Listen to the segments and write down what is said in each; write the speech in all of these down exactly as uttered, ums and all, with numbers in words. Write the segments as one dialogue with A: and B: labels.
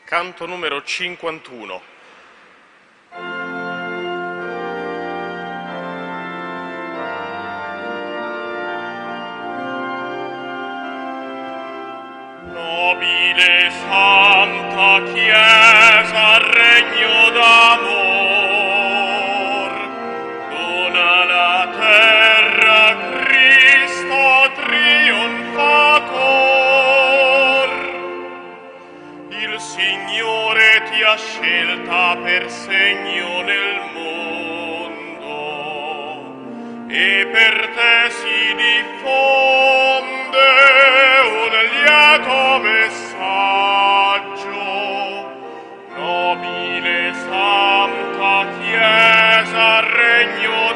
A: Canto numero cinquantuno. Nobile Santa Chiesa, regno d'amor, dona la terra Cristo trionfator. Il Signore ti ha scelta per segno nel mondo, e per te si diffonde un lieto messaggio. Nobile Santa Chiesa, regno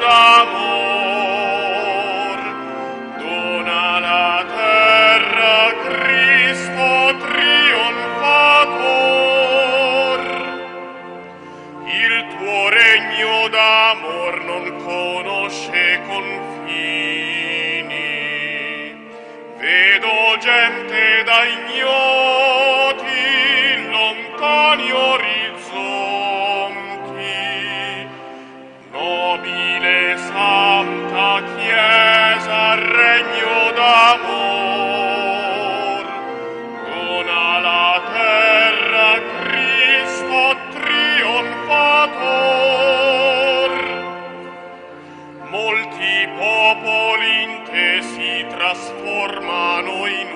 A: d'amor, dona la terra Cristo trionfator. Il tuo regno d'amor non conosce confini. Vedo gente da ignoti, lontani orizzonti. Nobile Santa Chiesa, regno d'amor, dona la terra Cristo trionfator. Molti popoli in te si trasformano in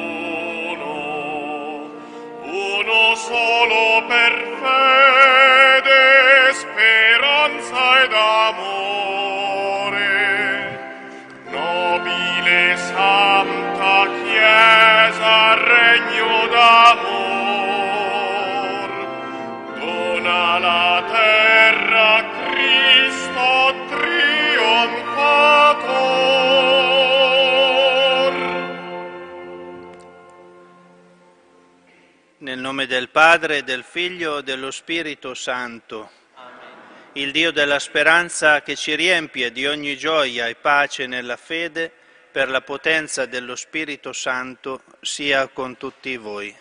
A: uno, uno solo per fede, speranza ed amore. Nobile Santa Chiesa, regno d'amor, dona la terra Cristo trionfator.
B: Nel nome del Padre, del Figlio e dello Spirito Santo. Amen. Il Dio della speranza, che ci riempie di ogni gioia e pace nella fede, per la potenza dello Spirito Santo, sia con tutti voi.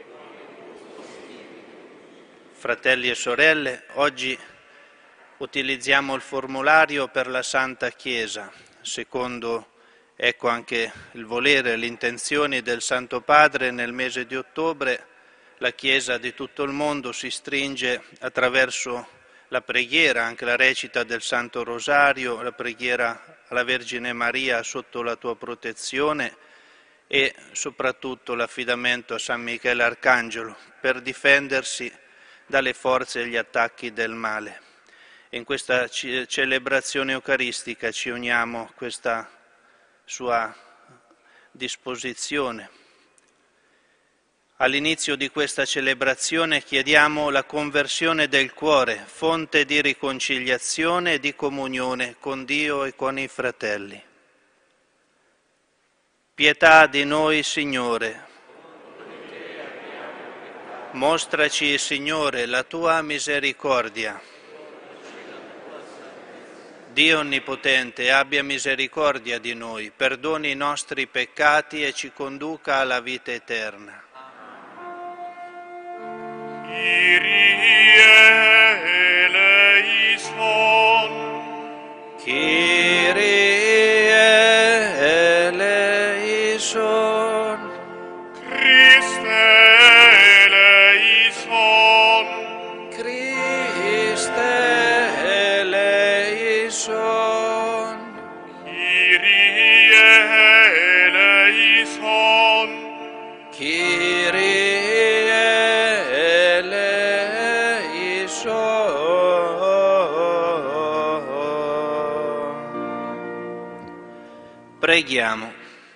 B: Fratelli e sorelle, oggi utilizziamo il formulario per la Santa Chiesa, secondo ecco anche il volere e le intenzioni del Santo Padre. Nel mese di ottobre la Chiesa di tutto il mondo si stringe attraverso la preghiera, anche la recita del Santo Rosario, la preghiera alla Vergine Maria sotto la tua protezione e soprattutto l'affidamento a San Michele Arcangelo per difendersi dalle forze e gli attacchi del male. In questa celebrazione eucaristica ci uniamo a questa sua disposizione. All'inizio di questa celebrazione chiediamo la conversione del cuore, fonte di riconciliazione e di comunione con Dio e con i fratelli. Pietà di noi, Signore. Mostraci, Signore, la tua misericordia. Dio Onnipotente, abbia misericordia di noi, perdoni i nostri peccati e ci conduca alla vita eterna.
A: Kyrie eleison.
B: Kyrie eleison.
A: Christe eleison.
B: Christe eleison.
A: Kyrie eleison.
B: Kyrie Preghiamo.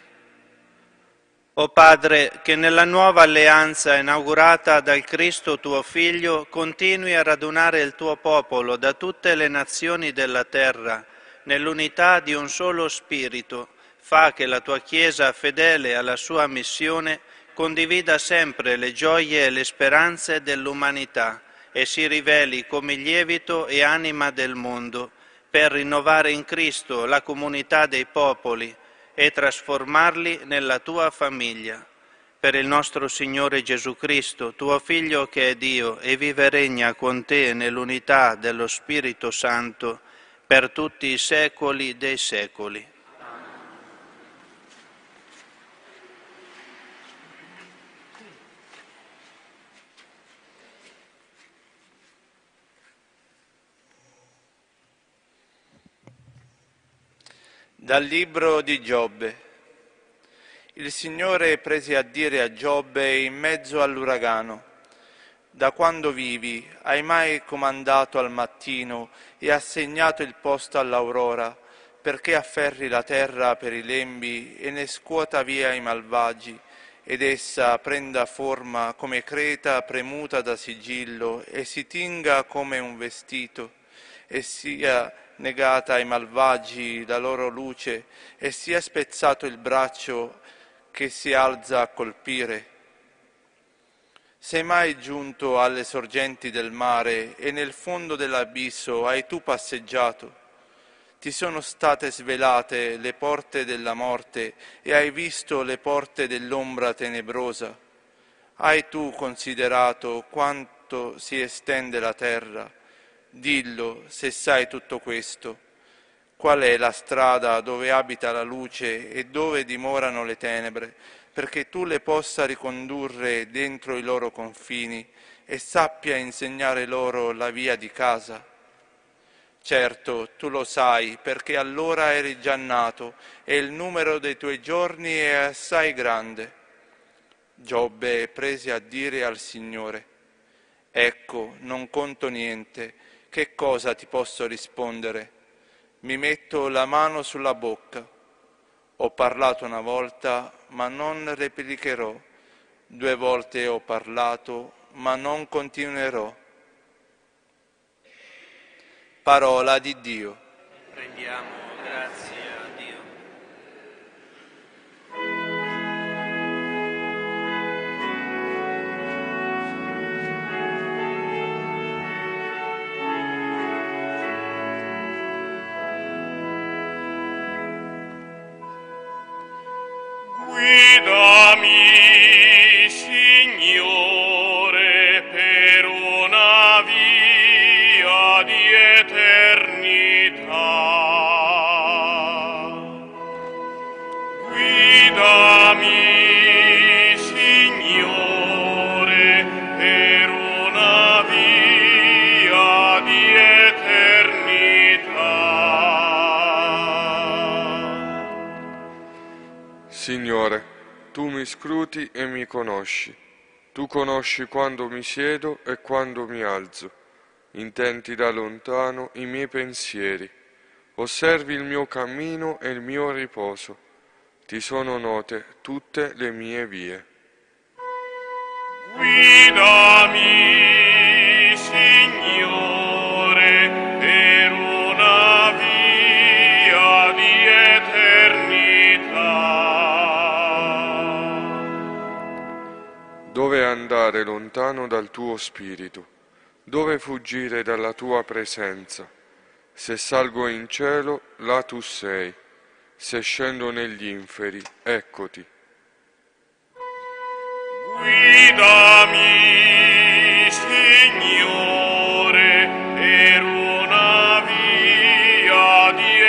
B: O Padre, che nella nuova alleanza inaugurata dal Cristo tuo Figlio continui a radunare il tuo popolo da tutte le nazioni della terra nell'unità di un solo Spirito, fa che la tua Chiesa, fedele alla sua missione, condivida sempre le gioie e le speranze dell'umanità e si riveli come lievito e anima del mondo, per rinnovare in Cristo la comunità dei popoli e trasformarli nella tua famiglia. per il nostro Signore Gesù Cristo, tuo Figlio che è Dio e vive e regna con te nell'unità dello Spirito Santo per tutti i secoli dei secoli.
C: Dal libro di Giobbe. Il Signore prese a dire a Giobbe in mezzo all'uragano: da quando vivi, hai mai comandato al mattino e assegnato il posto all'aurora, perché afferri la terra per i lembi e ne scuota via i malvagi, ed essa prenda forma come creta premuta da sigillo e si tinga come un vestito, e sia negata ai malvagi la loro luce, e sia spezzato il braccio che si alza a colpire? Sei mai giunto alle sorgenti del mare e nel fondo dell'abisso hai tu passeggiato? Ti sono state svelate le porte della morte e hai visto le porte dell'ombra tenebrosa? Hai tu considerato quanto si estende la terra? Dillo, se sai tutto questo. Qual è la strada dove abita la luce e dove dimorano le tenebre, perché tu le possa ricondurre dentro i loro confini e sappia insegnare loro la via di casa? Certo, tu lo sai, perché allora eri già nato e il numero dei tuoi giorni è assai grande. Giobbe prese a dire al Signore: ecco, non conto niente, che cosa ti posso rispondere? Mi metto la mano sulla bocca. Ho parlato una volta, ma non replicherò. Due volte ho parlato, ma non continuerò. Parola di Dio.
B: Prendiamo grazie a Dio.
A: Guidami, Signore, per una via di eternità. Guidami, Signore, per una via di eternità.
D: Signore, tu mi scruti e mi conosci. Tu conosci quando mi siedo e quando mi alzo. Intenti da lontano i miei pensieri. Osservi il mio cammino e il mio riposo. Ti sono note tutte le mie vie.
A: Guidami, Signore, per una via di eternità.
D: Dove andare lontano dal tuo spirito? Dove fuggire dalla tua presenza? Se salgo in cielo, là tu sei. Se scendo negli inferi, eccoti.
A: Guidami, Signore, per una via di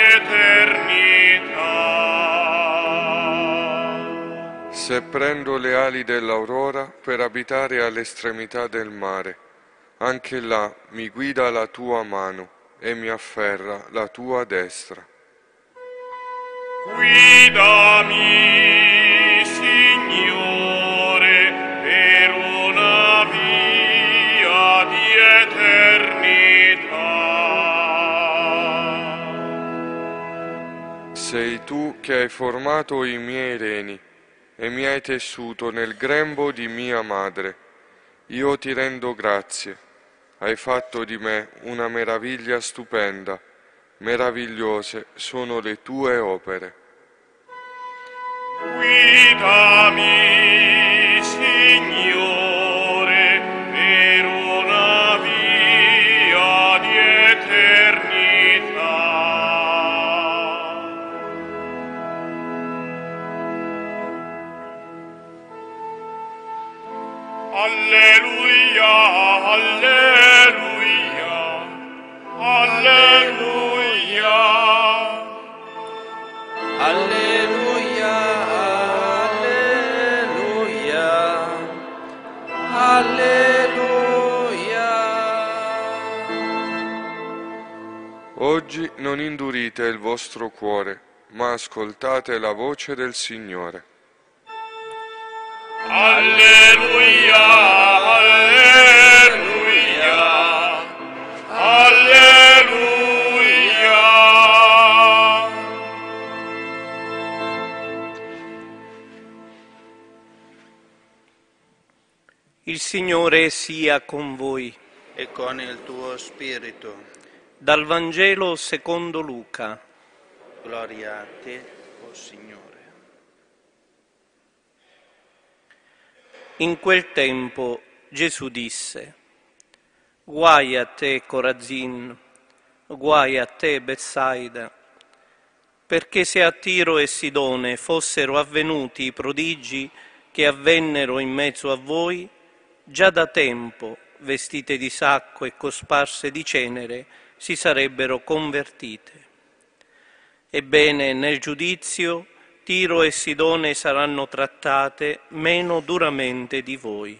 A: eternità.
D: Se prendo le ali dell'aurora per abitare all'estremità del mare, anche là mi guida la tua mano e mi afferra la tua destra.
A: Guidami, Signore, per una via di eternità.
D: Sei tu che hai formato i miei reni e mi hai tessuto nel grembo di mia madre. Io ti rendo grazie. Hai fatto di me una meraviglia stupenda. Meravigliose sono le tue opere.
A: Guidami, Signore, per una via di eternità.
D: Oggi non indurite il vostro cuore, ma ascoltate la voce del Signore.
A: Alleluia, alleluia, alleluia.
E: Il Signore sia con voi.
B: E con il tuo spirito.
E: Dal Vangelo secondo Luca.
B: Gloria a te, o Signore.
E: In quel tempo Gesù disse: Guai a te, Corazin, guai a te, Betsaida, perché se a Tiro e Sidone fossero avvenuti i prodigi che avvennero in mezzo a voi, già da tempo, vestite di sacco e cosparse di cenere, si sarebbero convertite. Ebbene, nel giudizio Tiro e Sidone saranno trattate meno duramente di voi.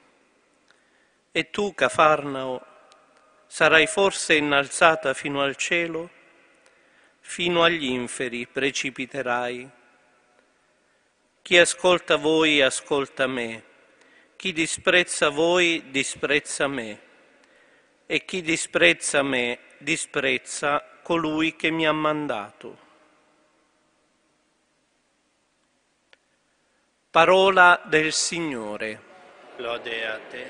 E: E tu, Cafarnao, sarai forse innalzata fino al cielo? Fino agli inferi precipiterai. Chi ascolta voi ascolta me, chi disprezza voi disprezza me, e chi disprezza me disprezza colui che mi ha mandato. Parola del Signore.
B: Lode a te.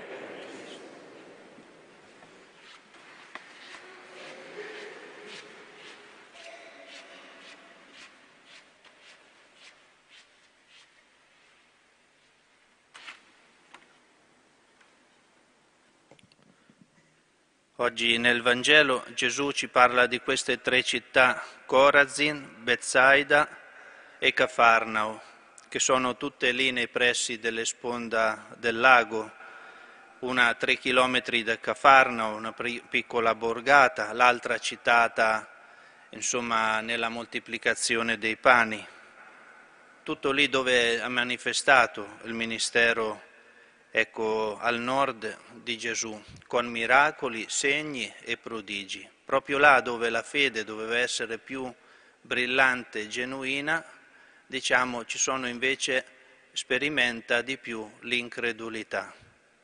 B: Oggi nel Vangelo Gesù ci parla di queste tre città, Corazin, Betsaida e Cafarnao, che sono tutte lì nei pressi delle sponde del lago, una a tre chilometri da Cafarnao, una piccola borgata, l'altra citata insomma nella moltiplicazione dei pani. Tutto lì dove ha manifestato il ministero, ecco, al nord di Gesù, con miracoli, segni e prodigi. Proprio là dove la fede doveva essere più brillante e genuina, diciamo, ci sono invece, sperimenta di più l'incredulità.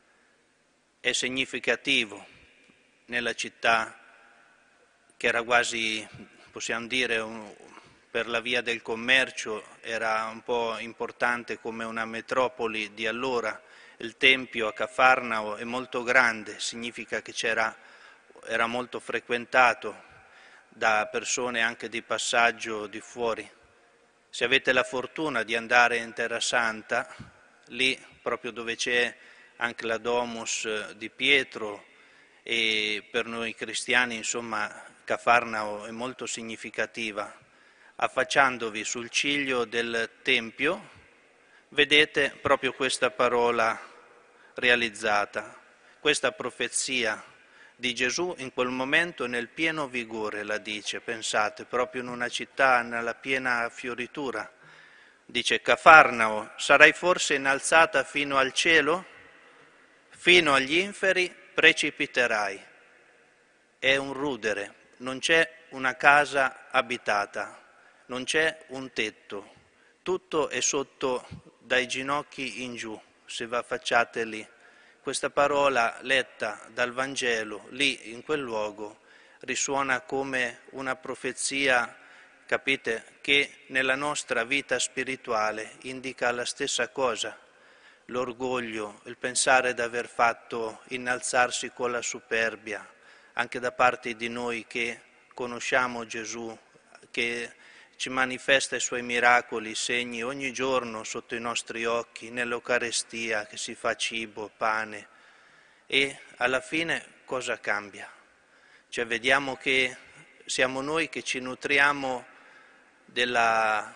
B: È significativo nella città che era quasi, possiamo dire, un, per la via del commercio, era un po' importante come una metropoli di allora. Il tempio a Cafarnao è molto grande, significa che c'era, era molto frequentato da persone anche di passaggio di fuori. Se avete la fortuna di andare in Terra Santa, lì proprio dove c'è anche la Domus di Pietro, e per noi cristiani insomma Cafarnao è molto significativa, affacciandovi sul ciglio del Tempio vedete proprio questa parola realizzata, questa profezia di Gesù in quel momento nel pieno vigore la dice, pensate, proprio in una città nella piena fioritura. Dice: Cafarnao, sarai forse innalzata fino al cielo? Fino agli inferi precipiterai. È un rudere, non c'è una casa abitata, non c'è un tetto, tutto è sotto dai ginocchi in giù, se vi affacciate lì. Questa parola letta dal Vangelo, lì in quel luogo, risuona come una profezia, capite, che nella nostra vita spirituale indica la stessa cosa. L'orgoglio, il pensare di aver fatto innalzarsi con la superbia, anche da parte di noi che conosciamo Gesù, che ci manifesta i suoi miracoli, i segni ogni giorno sotto i nostri occhi, nell'Eucarestia che si fa cibo, pane. E alla fine cosa cambia? Cioè vediamo che siamo noi che ci nutriamo della,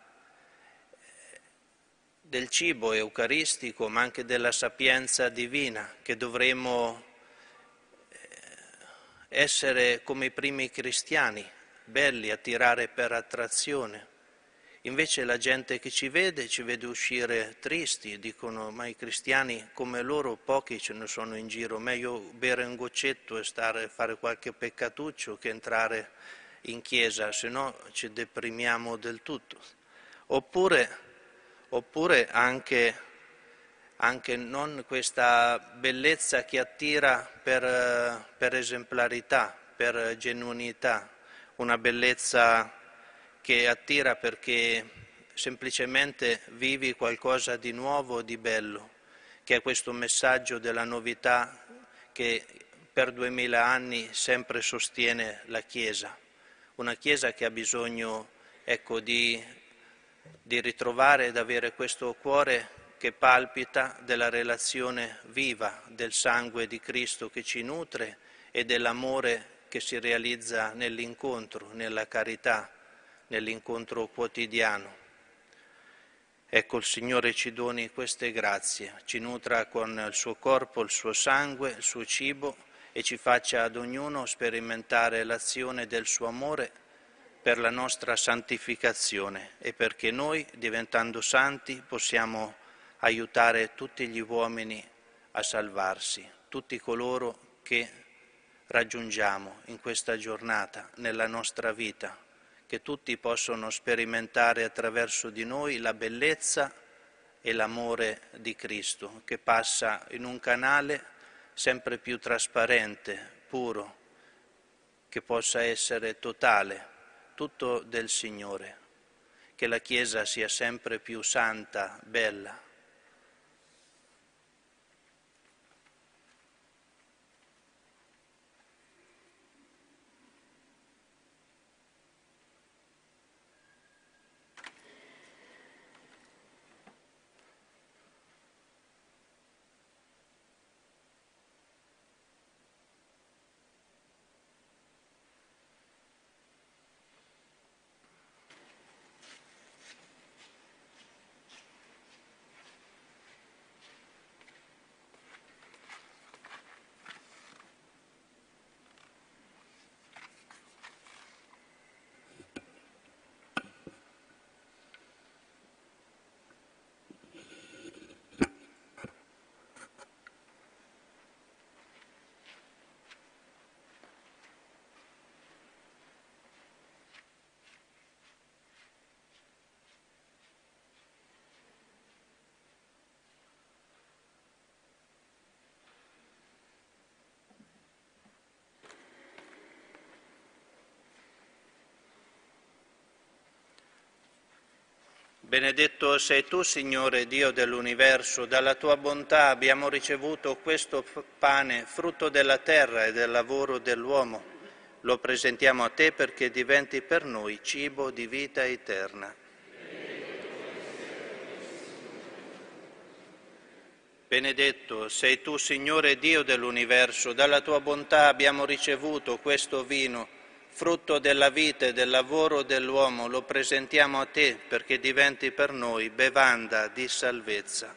B: del cibo eucaristico, ma anche della sapienza divina, che dovremo essere come i primi cristiani, belli, attirare per attrazione. Invece la gente che ci vede, ci vede uscire tristi, dicono ma i cristiani come loro pochi ce ne sono in giro, meglio bere un goccetto e stare, fare qualche peccatuccio che entrare in chiesa, se no ci deprimiamo del tutto. Oppure, oppure anche, anche non questa bellezza che attira per, per esemplarità, per genuinità, una bellezza che attira perché semplicemente vivi qualcosa di nuovo, di bello, che è questo messaggio della novità che per duemila anni sempre sostiene la Chiesa. Una Chiesa che ha bisogno, ecco, di, di ritrovare ed avere questo cuore che palpita della relazione viva del sangue di Cristo che ci nutre e dell'amore che si realizza nell'incontro, nella carità, nell'incontro quotidiano. Ecco, il Signore ci doni queste grazie, ci nutra con il suo corpo, il suo sangue, il suo cibo e ci faccia ad ognuno sperimentare l'azione del suo amore per la nostra santificazione e perché noi, diventando santi, possiamo aiutare tutti gli uomini a salvarsi, tutti coloro che raggiungiamo in questa giornata, nella nostra vita, che tutti possono sperimentare attraverso di noi la bellezza e l'amore di Cristo, che passa in un canale sempre più trasparente, puro, che possa essere totale, tutto del Signore, che la Chiesa sia sempre più santa, bella. Benedetto sei tu, Signore, Dio dell'universo, dalla tua bontà abbiamo ricevuto questo pane, frutto della terra e del lavoro dell'uomo. Lo presentiamo a te perché diventi per noi cibo di vita eterna. Benedetto sei tu, Signore, Dio dell'universo, dalla tua bontà abbiamo ricevuto questo vino, frutto della vita e del lavoro dell'uomo, lo presentiamo a te perché diventi per noi bevanda di salvezza.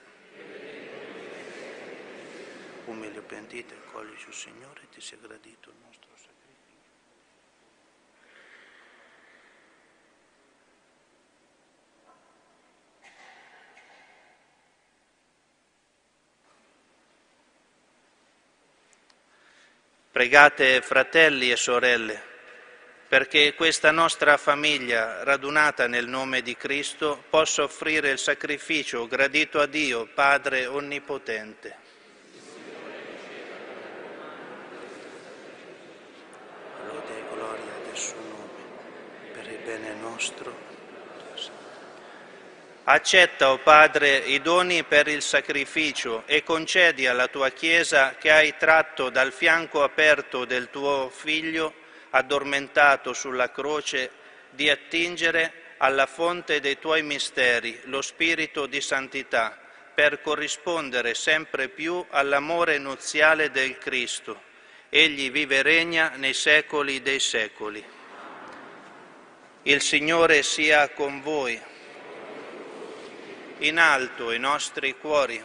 B: Umile pentite, cogli sul Signore, ti sia gradito il nostro sacrificio. Pregate, fratelli e sorelle, perché questa nostra famiglia, radunata nel nome di Cristo, possa offrire il sacrificio gradito a Dio, Padre Onnipotente. Lode e gloria del suo nome, per il bene nostro. Accetta, o Padre, i doni per il sacrificio e concedi alla tua Chiesa che hai tratto dal fianco aperto del tuo Figlio, addormentato sulla croce, di attingere alla fonte dei tuoi misteri, lo spirito di santità, per corrispondere sempre più all'amore nuziale del Cristo. Egli vive e regna nei secoli dei secoli. Il Signore sia con voi. In alto i nostri cuori.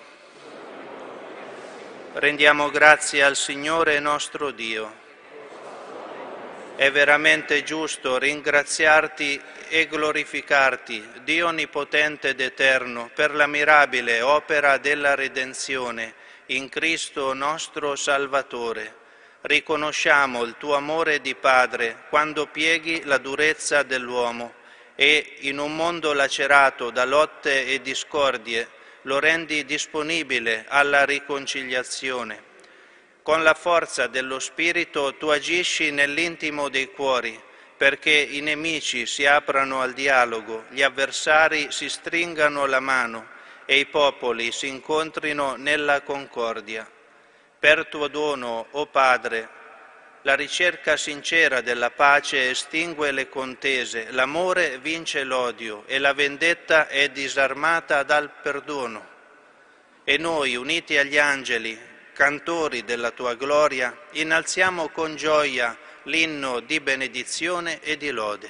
B: Rendiamo grazie al Signore nostro Dio. È veramente giusto ringraziarti e glorificarti, Dio Onnipotente ed Eterno, per la mirabile opera della redenzione in Cristo nostro Salvatore. Riconosciamo il tuo amore di Padre quando pieghi la durezza dell'uomo e, in un mondo lacerato da lotte e discordie, lo rendi disponibile alla riconciliazione. Con la forza dello Spirito tu agisci nell'intimo dei cuori, perché i nemici si aprano al dialogo, gli avversari si stringano la mano e i popoli si incontrino nella concordia. Per tuo dono, o Padre, la ricerca sincera della pace estingue le contese, l'amore vince l'odio e la vendetta è disarmata dal perdono. E noi, uniti agli angeli, cantori della tua gloria, innalziamo con gioia l'inno di benedizione e di lode.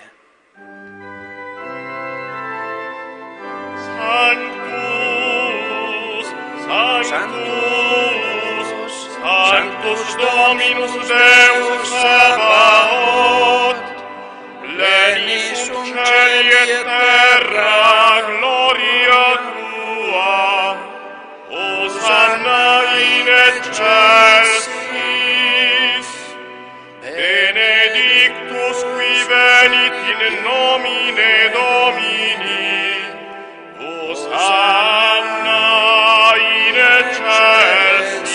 A: Sanctus, Sanctus,
B: Sanctus,
A: Sanctus Dominus Deus Sabaoth, plenius cum cieli et terra, gloria tua, Hosanna in excelsis, benedictus qui venit in nomine Domini, Hosanna in excelsis.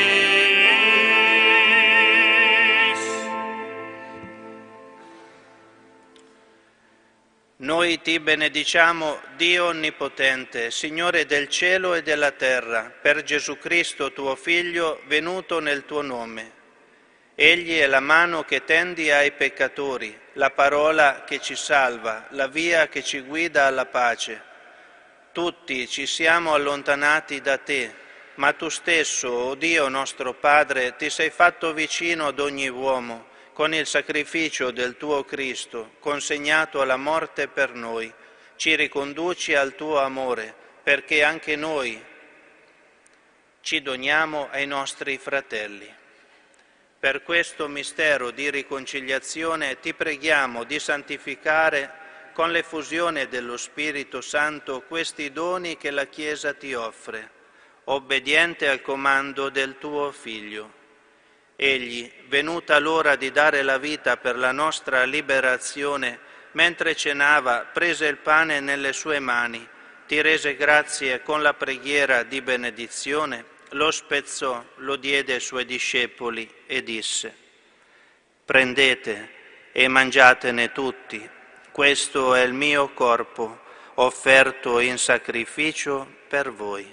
B: Noi ti benediciamo, Dio Onnipotente, Signore del cielo e della terra, per Gesù Cristo, tuo Figlio, venuto nel tuo nome. Egli è la mano che tendi ai peccatori, la parola che ci salva, la via che ci guida alla pace. Tutti ci siamo allontanati da te, ma tu stesso, o Dio nostro Padre, ti sei fatto vicino ad ogni uomo, con il sacrificio del tuo Cristo, consegnato alla morte per noi, ci riconduci al tuo amore, perché anche noi ci doniamo ai nostri fratelli. Per questo mistero di riconciliazione ti preghiamo di santificare con l'effusione dello Spirito Santo questi doni che la Chiesa ti offre, obbediente al comando del tuo Figlio. Egli, venuta l'ora di dare la vita per la nostra liberazione, mentre cenava, prese il pane nelle sue mani, ti rese grazie con la preghiera di benedizione, lo spezzò, lo diede ai suoi discepoli e disse: prendete e mangiatene tutti, questo è il mio corpo, offerto in sacrificio per voi.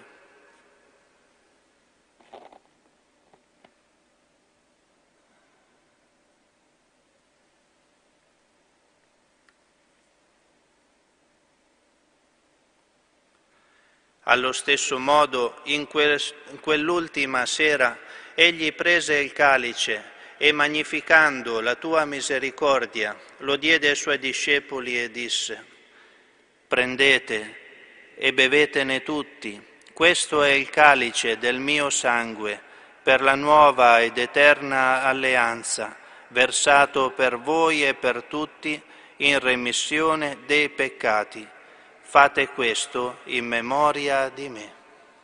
B: Allo stesso modo, in, quel, in quell'ultima sera, egli prese il calice e, magnificando la tua misericordia, lo diede ai suoi discepoli e disse: prendete e bevetene tutti, questo è il calice del mio sangue, per la nuova ed eterna alleanza, versato per voi e per tutti in remissione dei peccati. Fate questo in memoria di me.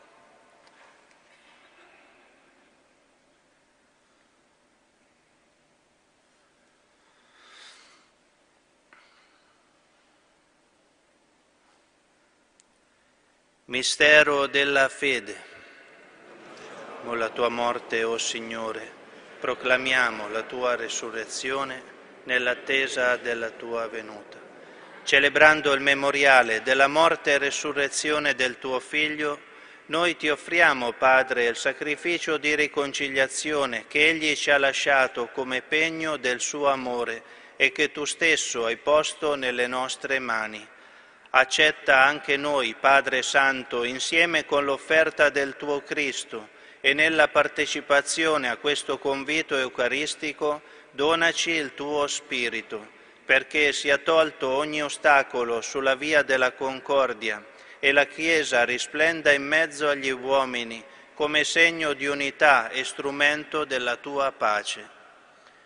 B: Mistero della fede. Con la tua morte, o Signore, proclamiamo la tua resurrezione nell'attesa della tua venuta. Celebrando il memoriale della morte e resurrezione del tuo Figlio, noi ti offriamo, Padre, il sacrificio di riconciliazione che Egli ci ha lasciato come pegno del suo amore e che tu stesso hai posto nelle nostre mani. Accetta anche noi, Padre Santo, insieme con l'offerta del tuo Cristo e nella partecipazione a questo convito eucaristico, donaci il tuo Spirito, perché sia tolto ogni ostacolo sulla via della concordia e la Chiesa risplenda in mezzo agli uomini come segno di unità e strumento della tua pace.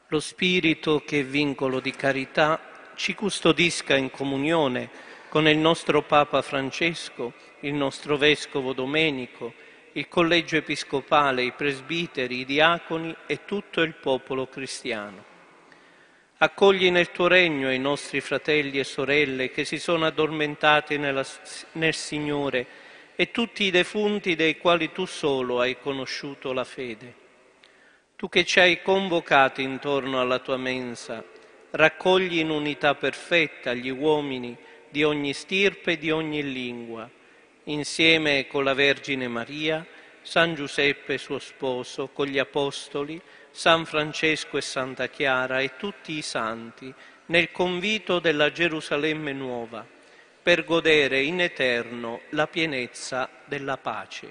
E: Lo Spirito, che è vincolo di carità, ci custodisca in comunione con il nostro Papa Francesco, il nostro Vescovo Domenico, il Collegio Episcopale, i presbiteri, i diaconi e tutto il popolo cristiano. Accogli nel tuo regno i nostri fratelli e sorelle che si sono addormentati nella, nel Signore e tutti i defunti dei quali tu solo hai conosciuto la fede. Tu che ci hai convocati intorno alla tua mensa, raccogli in unità perfetta gli uomini di ogni stirpe e di ogni lingua, insieme con la Vergine Maria, San Giuseppe suo sposo, con gli Apostoli, San Francesco e Santa Chiara e tutti i santi, nel convito della Gerusalemme nuova, per godere in eterno la pienezza della pace.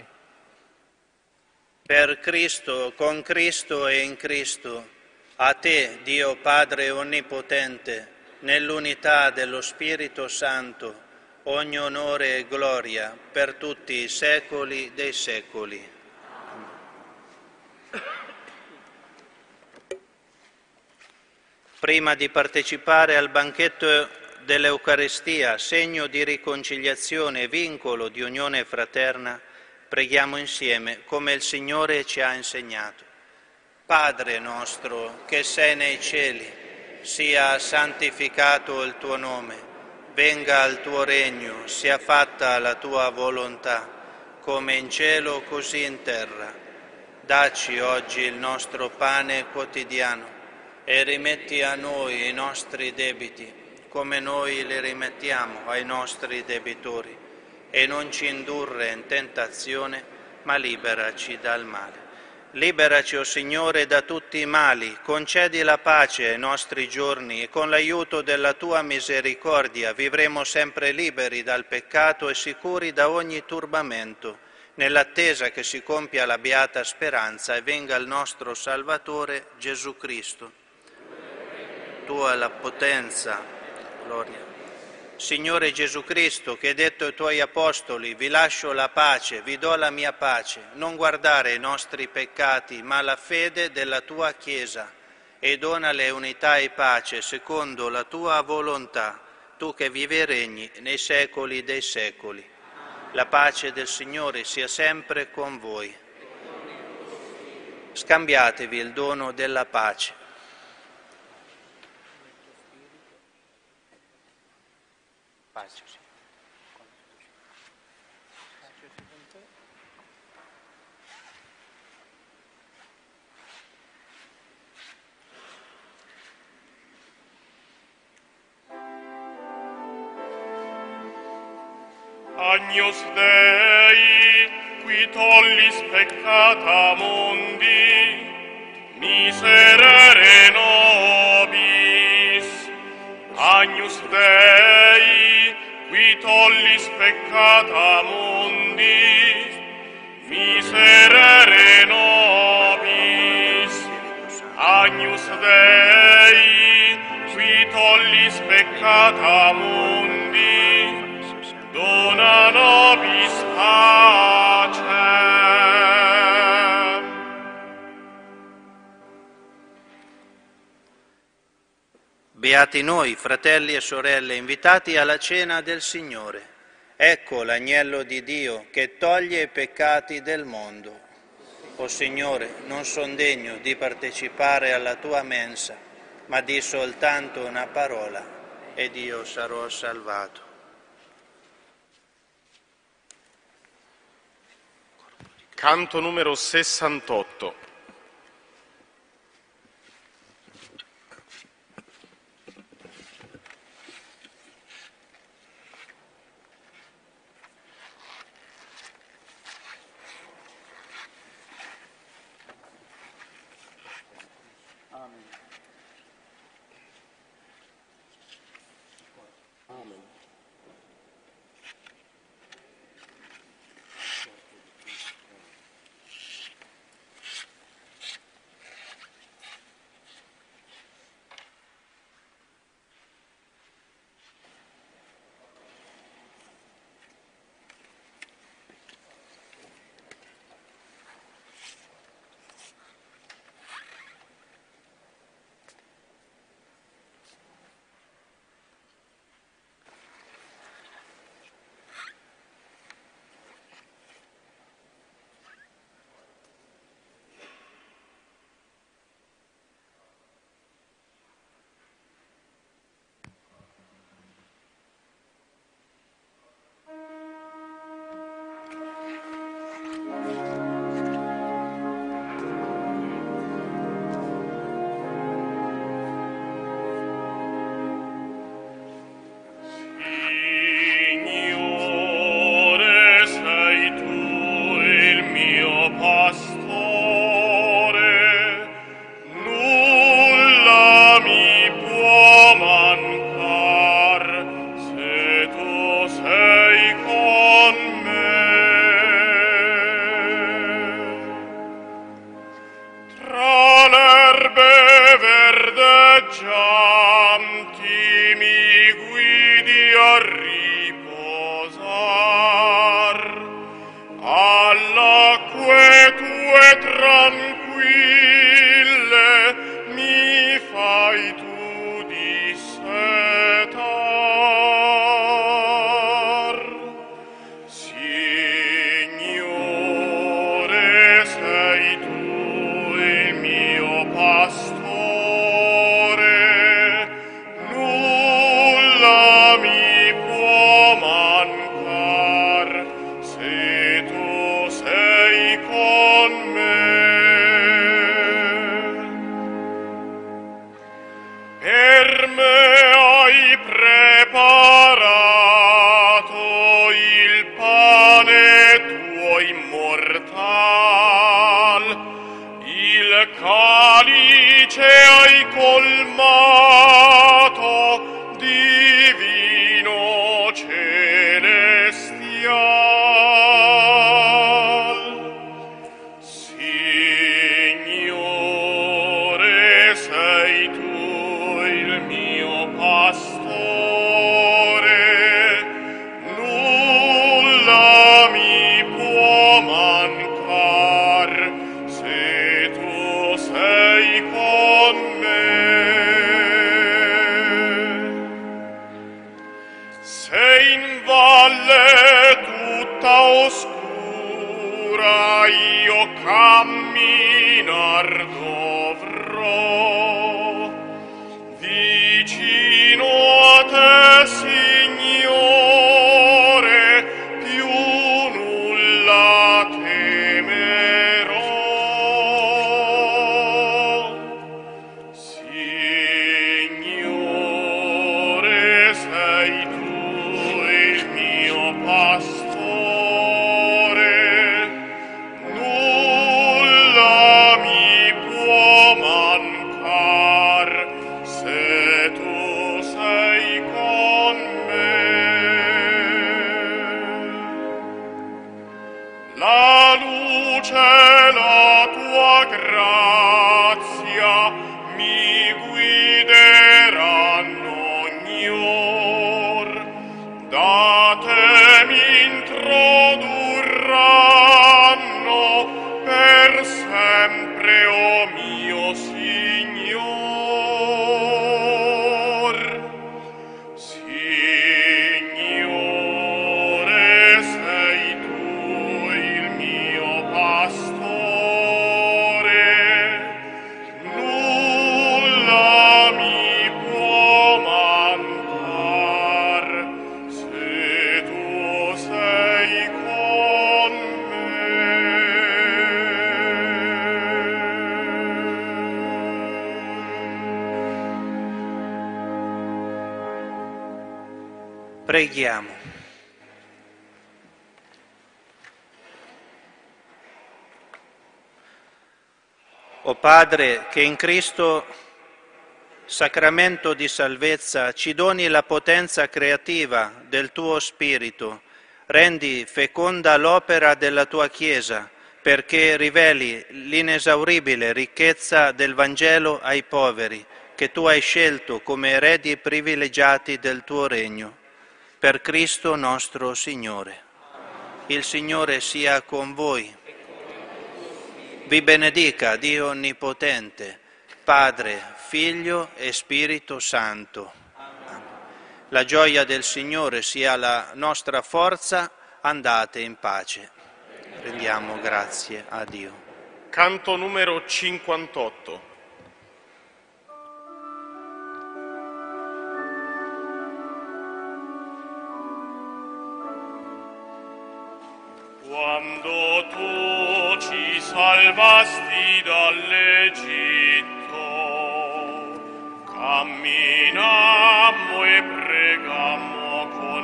B: Per Cristo, con Cristo e in Cristo, a te, Dio Padre Onnipotente, nell'unità dello Spirito Santo, ogni onore e gloria per tutti i secoli dei secoli. Prima di partecipare al banchetto dell'Eucaristia, segno di riconciliazione e vincolo di unione fraterna, preghiamo insieme come il Signore ci ha insegnato. Padre nostro che sei nei cieli, sia santificato il tuo nome, venga il tuo regno, sia fatta la tua volontà, come in cielo così in terra. Dacci oggi il nostro pane quotidiano e rimetti a noi i nostri debiti, come noi li rimettiamo ai nostri debitori, e non ci indurre in tentazione, ma liberaci dal male. Liberaci, o Signore, da tutti i mali, concedi la pace ai nostri giorni e con l'aiuto della Tua misericordia vivremo sempre liberi dal peccato e sicuri da ogni turbamento, nell'attesa che si compia la beata speranza e venga il nostro Salvatore Gesù Cristo. Tua la potenza, gloria. Signore Gesù Cristo, che hai detto ai Tuoi Apostoli, vi lascio la pace, vi do la mia pace, non guardare i nostri peccati, ma la fede della Tua Chiesa, e donale unità e pace secondo la Tua volontà, Tu che vivi e regni nei secoli dei secoli. La pace del Signore sia sempre con voi. Scambiatevi il dono della pace. Pace.
A: Agnus Dei, qui tollis peccata mundi, miserere nobis. Agnus Dei, qui tollis peccata mundi, miserere nobis. Agnus Dei, qui tollis peccata mundi, dona nobis pacem.
B: Beati noi, fratelli e sorelle, invitati alla cena del Signore. Ecco l'agnello di Dio che toglie i peccati del mondo. O Signore, non son degno di partecipare alla Tua mensa, ma di soltanto una parola, ed io sarò salvato.
A: Canto numero sessantotto. sei tu dissetar. Signore, sei tu il mio pastore, nulla mi può mancar se tu sei con me. Per me hai preparato il pane tuo immortal, il calice hai colmato di vino celestial. Signore, sei tu il mio pastore, nulla mi può mancar se tu sei con me. Se in valle tutta oscura io camminar dovrò, vicino a te, Signore, più nulla temerò. Signore, sei tu il mio pastore, nulla mi può mancar se tu sei con me. La luce, la tua grazia mi guideranno ogni or, da te mi introdurranno per sempre, o mio Signor. Signore, sei tu il mio pastore, nulla mi può mancar se tu sei con me.
B: Preghiamo. O Padre, che in Cristo, sacramento di salvezza, ci doni la potenza creativa del tuo Spirito, rendi feconda l'opera della tua Chiesa, perché riveli l'inesauribile ricchezza del Vangelo ai poveri, che tu hai scelto come eredi privilegiati del tuo regno. Per Cristo nostro Signore. Il Signore sia con voi. Vi benedica Dio Onnipotente, Padre, Figlio e Spirito Santo. La gioia del Signore sia la nostra forza, andate in pace. Rendiamo grazie a Dio.
A: Canto numero cinquantotto. Quando tu ci salvasti dall'Egitto, camminammo e pregammo con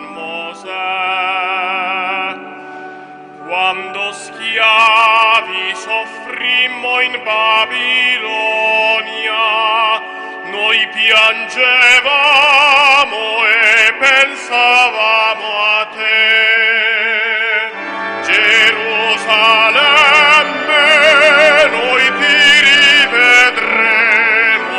A: Mosè. Quando schiavi soffrimmo in Babilonia, noi piangevamo e pensavamo a te. Gerusalemme, noi ti rivedremo,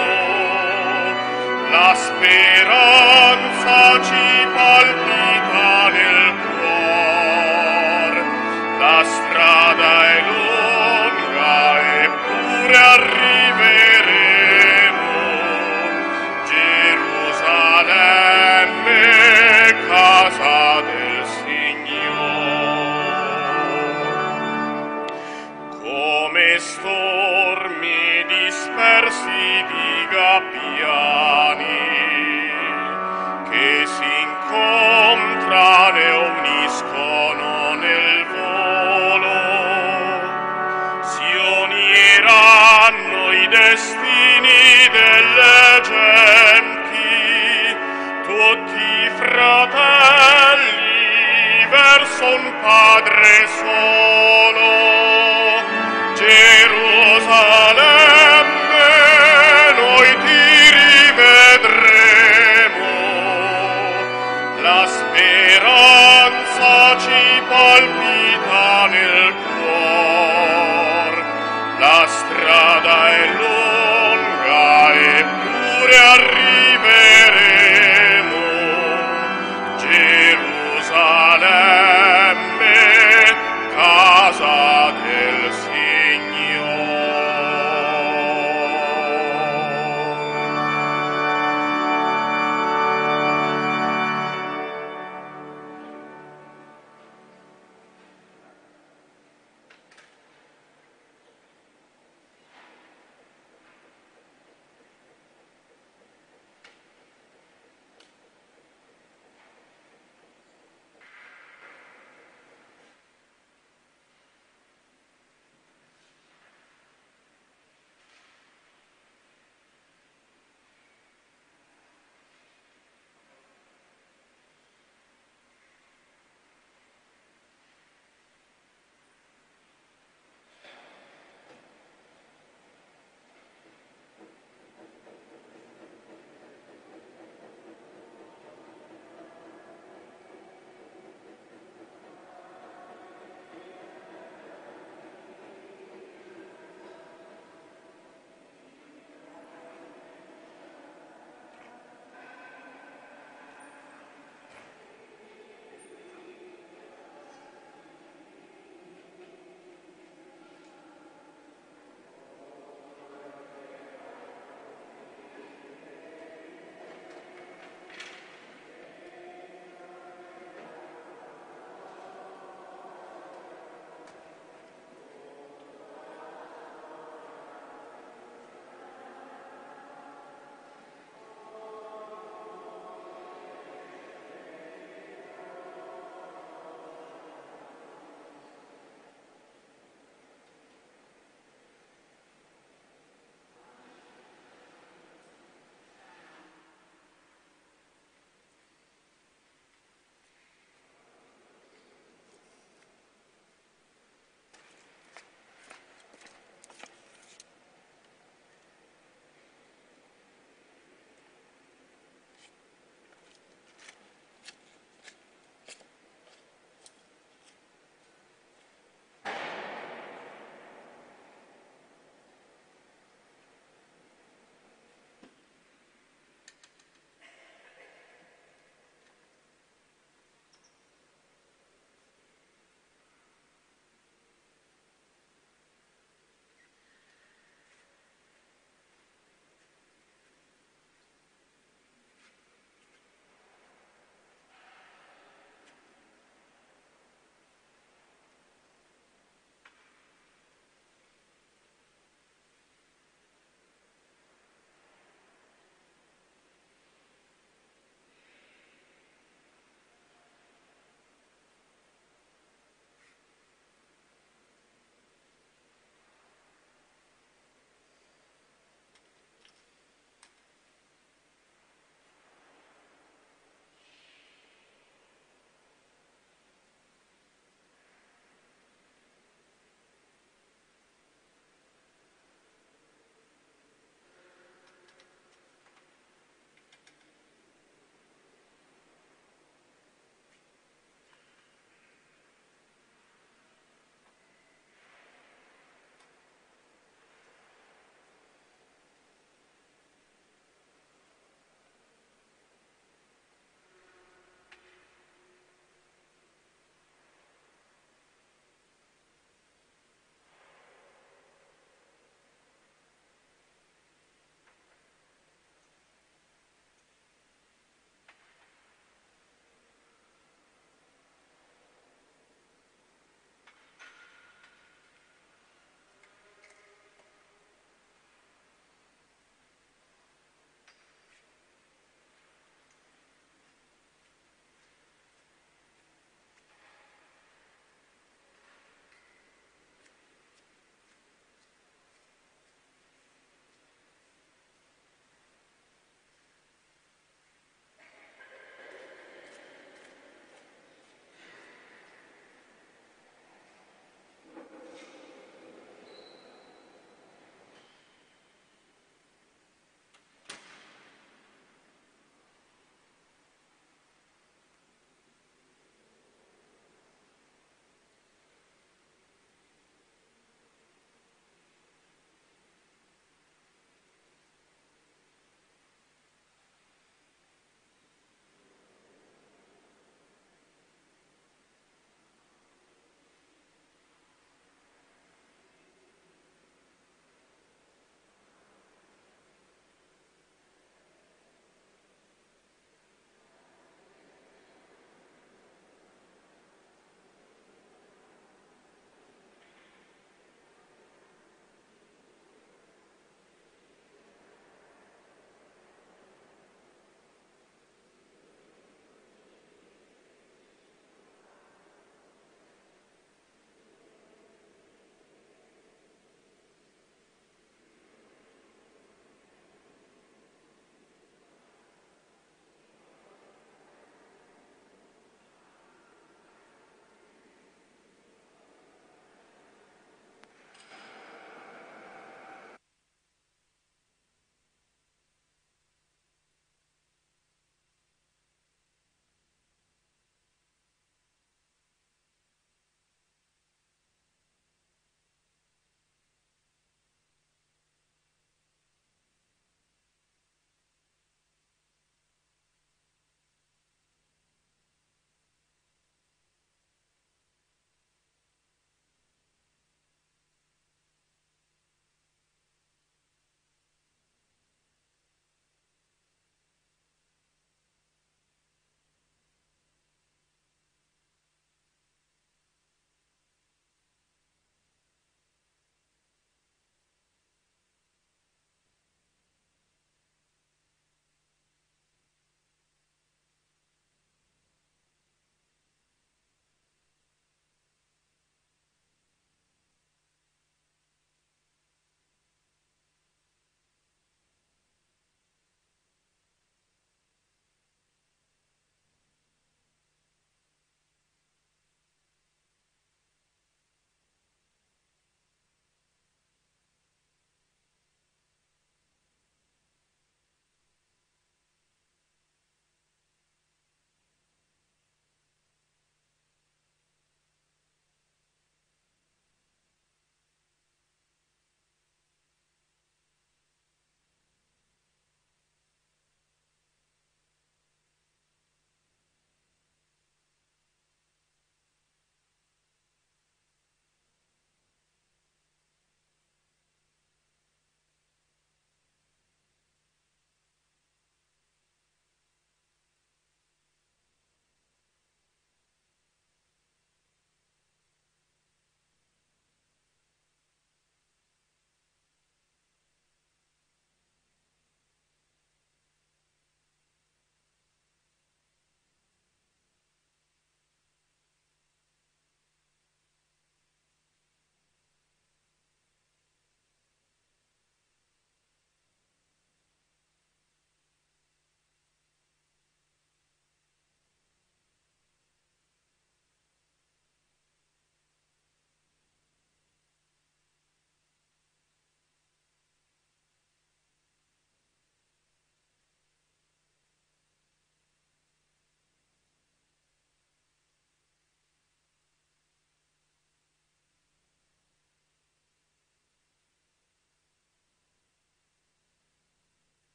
A: la speranza ci palpita nel cuore, la strada è lunga eppure arriveremo, cristiani che si incontrano e uniscono nel volo, si uniranno i destini delle genti, tutti fratelli verso un Padre solo.